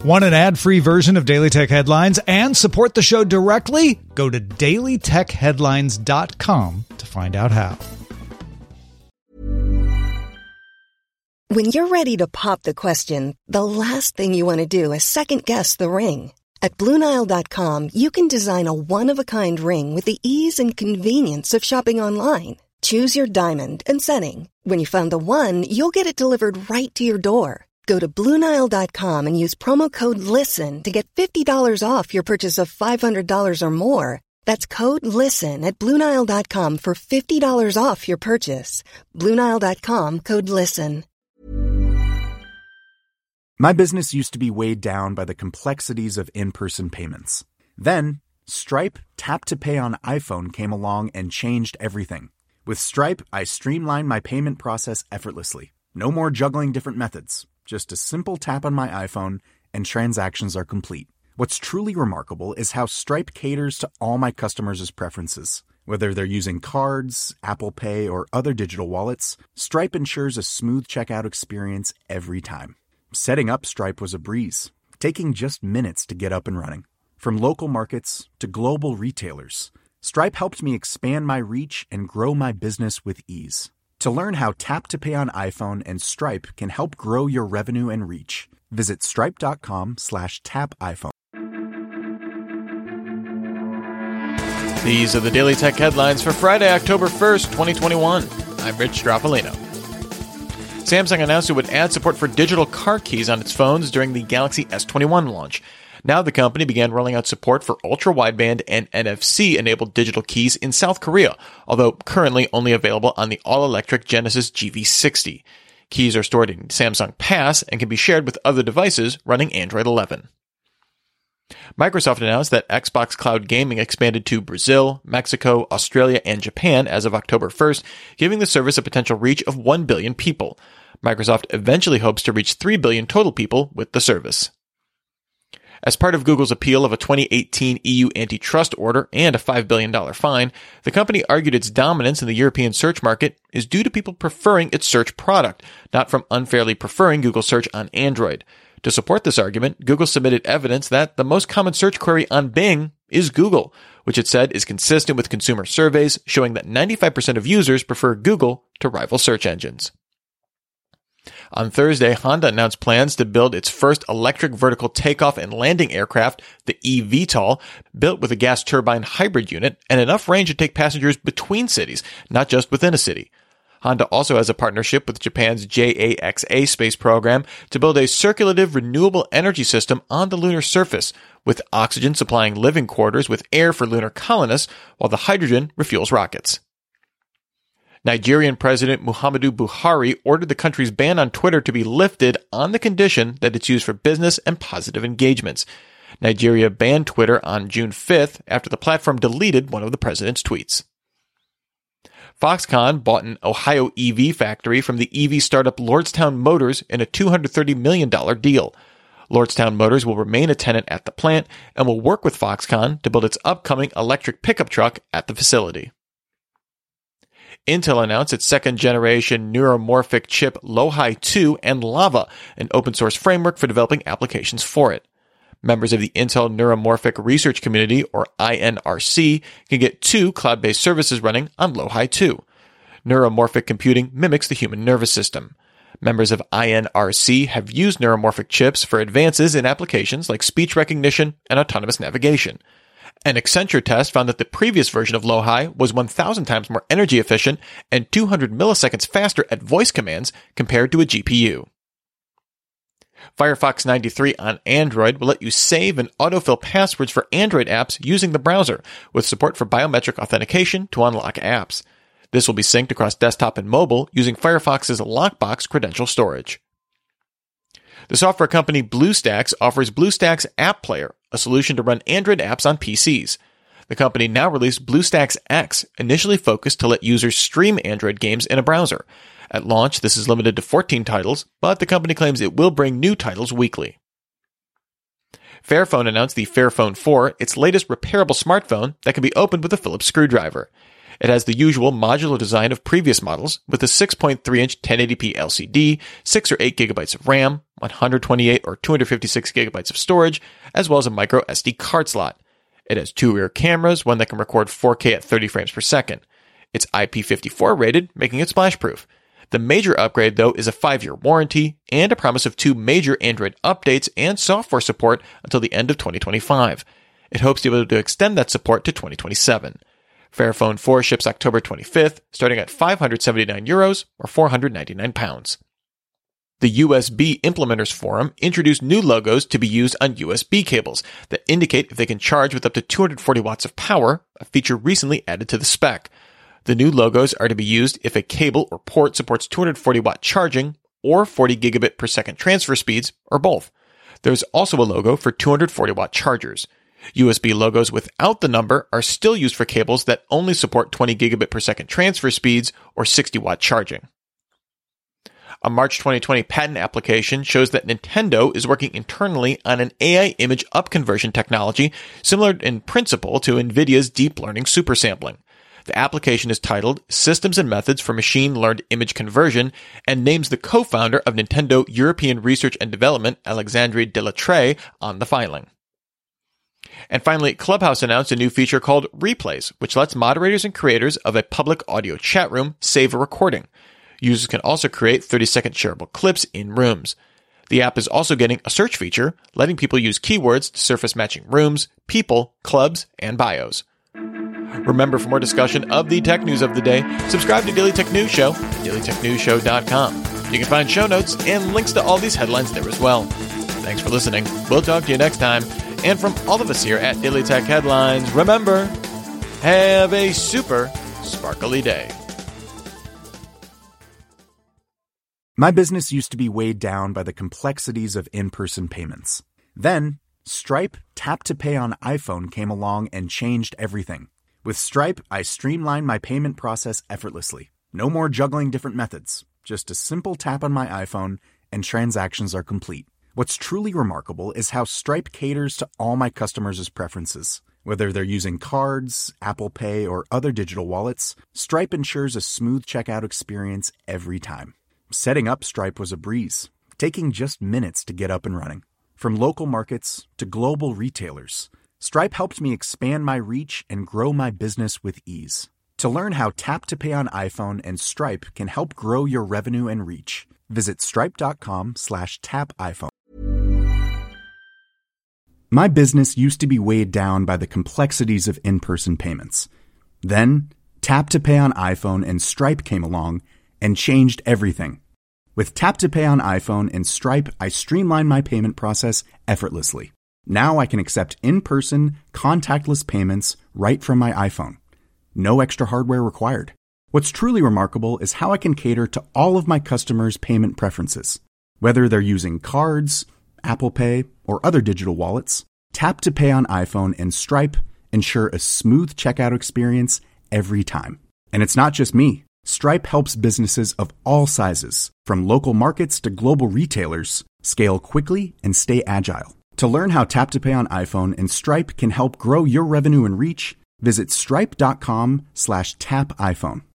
Want an ad-free version of Daily Tech Headlines and support the show directly? Go to dailytechheadlines.com to find out how. When you're ready to pop the question, the last thing you want to do is second-guess the ring. At BlueNile.com, you can design a one-of-a-kind ring with the ease and convenience of shopping online. Choose your diamond and setting. When you find the one, you'll get it delivered right to your door. Go to BlueNile.com and use promo code LISTEN to get $50 off your purchase of $500 or more. That's code LISTEN at BlueNile.com for $50 off your purchase. BlueNile.com, code LISTEN. My business used to be weighed down by the complexities of in-person payments. Then, Stripe Tap to Pay on iPhone came along and changed everything. With Stripe, I streamlined my payment process effortlessly. No more juggling different methods. Just a simple tap on my iPhone and transactions are complete. What's truly remarkable is how Stripe caters to all my customers' preferences. Whether they're using cards, Apple Pay, or other digital wallets, Stripe ensures a smooth checkout experience every time. Setting up Stripe was a breeze, taking just minutes to get up and running. From local markets to global retailers, Stripe helped me expand my reach and grow my business with ease. To learn how Tap to Pay on iPhone and Stripe can help grow your revenue and reach, visit stripe.com/tapiphone. These are the Daily Tech Headlines for Friday, October 1st, 2021. I'm Rich Strappolino. Samsung announced it would add support for digital car keys on its phones during the Galaxy S21 launch. Now the company began rolling out support for ultra-wideband and NFC-enabled digital keys in South Korea, although currently only available on the all-electric Genesis GV60. Keys are stored in Samsung Pass and can be shared with other devices running Android 11. Microsoft announced that Xbox Cloud Gaming expanded to Brazil, Mexico, Australia, and Japan as of October 1st, giving the service a potential reach of 1 billion people. Microsoft eventually hopes to reach 3 billion total people with the service. As part of Google's appeal of a 2018 EU antitrust order and a $5 billion fine, the company argued its dominance in the European search market is due to people preferring its search product, not from unfairly preferring Google search on Android. To support this argument, Google submitted evidence that the most common search query on Bing is Google, which it said is consistent with consumer surveys showing that 95% of users prefer Google to rival search engines. On Thursday, Honda announced plans to build its first electric vertical takeoff and landing aircraft, the eVTOL, built with a gas turbine hybrid unit and enough range to take passengers between cities, not just within a city. Honda also has a partnership with Japan's JAXA space program to build a circulative renewable energy system on the lunar surface, with oxygen supplying living quarters with air for lunar colonists, while the hydrogen refuels rockets. Nigerian President Muhammadu Buhari ordered the country's ban on Twitter to be lifted on the condition that it's used for business and positive engagements. Nigeria banned Twitter on June 5th after the platform deleted one of the president's tweets. Foxconn bought an Ohio EV factory from the EV startup Lordstown Motors in a $230 million deal. Lordstown Motors will remain a tenant at the plant and will work with Foxconn to build its upcoming electric pickup truck at the facility. Intel announced its second-generation neuromorphic chip Lohi 2 and Lava, an open-source framework for developing applications for it. Members of the Intel Neuromorphic Research Community, or INRC, can get 2 cloud-based services running on Lohi 2. Neuromorphic computing mimics the human nervous system. Members of INRC have used neuromorphic chips for advances in applications like speech recognition and autonomous navigation. An Accenture test found that the previous version of Lohi was 1,000 times more energy efficient and 200 milliseconds faster at voice commands compared to a GPU. Firefox 93 on Android will let you save and autofill passwords for Android apps using the browser, with support for biometric authentication to unlock apps. This will be synced across desktop and mobile using Firefox's Lockbox credential storage. The software company BlueStacks offers BlueStacks App Player, a solution to run Android apps on PCs. The company now released BlueStacks X, initially focused to let users stream Android games in a browser. At launch, this is limited to 14 titles, but the company claims it will bring new titles weekly. Fairphone announced the Fairphone 4, its latest repairable smartphone that can be opened with a Phillips screwdriver. It has the usual modular design of previous models, with a 6.3-inch 1080p LCD, 6 or 8 gigabytes of RAM, 128 or 256 gigabytes of storage, as well as a micro SD card slot. It has 2 rear cameras, one that can record 4K at 30 frames per second. It's IP54 rated, making it splash-proof. The major upgrade, though, is a 5-year warranty and a promise of 2 major Android updates and software support until the end of 2025. It hopes to be able to extend that support to 2027. Fairphone 4 ships October 25th, starting at €579 or £499. The USB Implementers Forum introduced new logos to be used on USB cables that indicate if they can charge with up to 240 watts of power, a feature recently added to the spec. The new logos are to be used if a cable or port supports 240 watt charging or 40 gigabit per second transfer speeds, or both. There's also a logo for 240 watt chargers. USB logos without the number are still used for cables that only support 20 gigabit per second transfer speeds or 60 watt charging. A March 2020 patent application shows that Nintendo is working internally on an AI image upconversion technology similar in principle to NVIDIA's deep learning supersampling. The application is titled Systems and Methods for Machine Learned Image Conversion and names the co-founder of Nintendo European Research and Development, Alexandre Delattre, on the filing. And finally, Clubhouse announced a new feature called Replays, which lets moderators and creators of a public audio chat room save a recording. Users can also create 30-second shareable clips in rooms. The app is also getting a search feature, letting people use keywords to surface matching rooms, people, clubs, and bios. Remember, for more discussion of the tech news of the day, subscribe to Daily Tech News Show at dailytechnewsshow.com. You can find show notes and links to all these headlines there as well. Thanks for listening. We'll talk to you next time. And from all of us here at Daily Tech Headlines, remember, have a super sparkly day. My business used to be weighed down by the complexities of in-person payments. Then, Stripe Tap to Pay on iPhone came along and changed everything. With Stripe, I streamlined my payment process effortlessly. No more juggling different methods. Just a simple tap on my iPhone and transactions are complete. What's truly remarkable is how Stripe caters to all my customers' preferences. Whether they're using cards, Apple Pay, or other digital wallets, Stripe ensures a smooth checkout experience every time. Setting up Stripe was a breeze, taking just minutes to get up and running. From local markets to global retailers, Stripe helped me expand my reach and grow my business with ease. To learn how Tap to Pay on iPhone and Stripe can help grow your revenue and reach, visit stripe.com/tapiphone. My business used to be weighed down by the complexities of in-person payments. Then, Tap to Pay on iPhone and Stripe came along and changed everything. With Tap to Pay on iPhone and Stripe, I streamlined my payment process effortlessly. Now I can accept in-person, contactless payments right from my iPhone. No extra hardware required. What's truly remarkable is how I can cater to all of my customers' payment preferences. Whether they're using cards, Apple Pay, or other digital wallets, Tap to Pay on iPhone and Stripe ensure a smooth checkout experience every time. And it's not just me. Stripe helps businesses of all sizes, from local markets to global retailers, scale quickly and stay agile. To learn how Tap to Pay on iPhone and Stripe can help grow your revenue and reach, visit stripe.com/tapiphone.